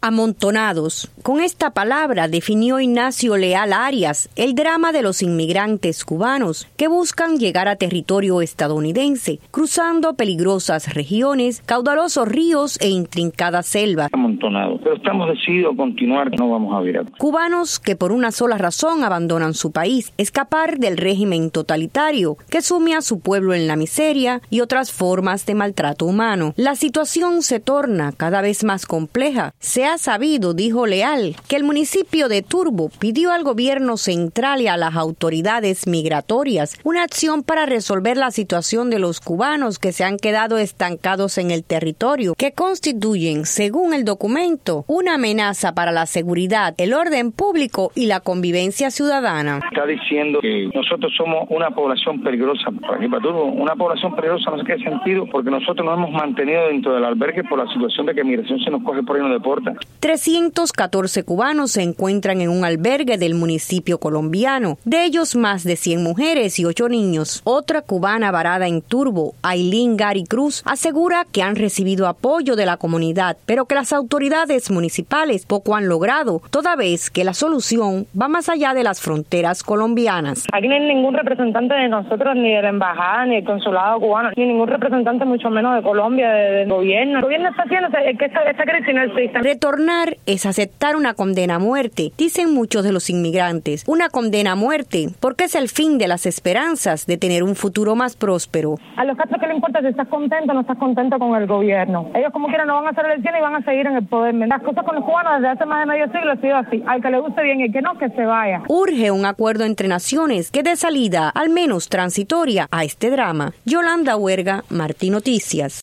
Amontonados. Con esta palabra definió Ignacio Leal Arias el drama de los inmigrantes cubanos que buscan llegar a territorio estadounidense, cruzando peligrosas regiones, caudalosos ríos e intrincadas selvas. Amontonados, pero estamos decididos a continuar, no vamos a virar. Cubanos que por una sola razón abandonan su país, escapar del régimen totalitario que sume a su pueblo en la miseria y otras formas de maltrato humano. La situación se torna cada vez más compleja. Se ha sabido, dijo Leal, que el municipio de Turbo pidió al gobierno central y a las autoridades migratorias una acción para resolver la situación de los cubanos que se han quedado estancados en el territorio, que constituyen, según el documento, una amenaza para la seguridad, el orden público y la convivencia ciudadana. Está diciendo que nosotros somos una población peligrosa para aquí, para Turbo, una población peligrosa no sé qué sentido, porque nosotros nos hemos mantenido dentro del albergue por la situación de que migración se nos coge por ahí y nos deporta. 314 cubanos se encuentran en un albergue del municipio colombiano, de ellos más de 100 mujeres y 8 niños. Otra cubana varada en Turbo, Ailín Gary Cruz, asegura que han recibido apoyo de la comunidad, pero que las autoridades municipales poco han logrado, toda vez que la solución va más allá de las fronteras colombianas. Aquí no hay ningún representante de nosotros, ni de la embajada, ni del consulado cubano, ni ningún representante, mucho menos de Colombia, del gobierno. El gobierno está haciendo que esta crisis no exista. Retornar es aceptar una condena a muerte, dicen muchos de los inmigrantes. Una condena a muerte porque es el fin de las esperanzas de tener un futuro más próspero. A los Castro, ¿qué le importa si estás contento o no estás contento con el gobierno? Ellos como quieran no van a hacer elecciones y van a seguir en el poder. Las cosas con los cubanos desde hace más de medio siglo ha sido así. Al que le guste bien y el que no, que se vaya. Urge un acuerdo entre naciones que dé salida, al menos transitoria, a este drama. Yolanda Huerga, Martí Noticias.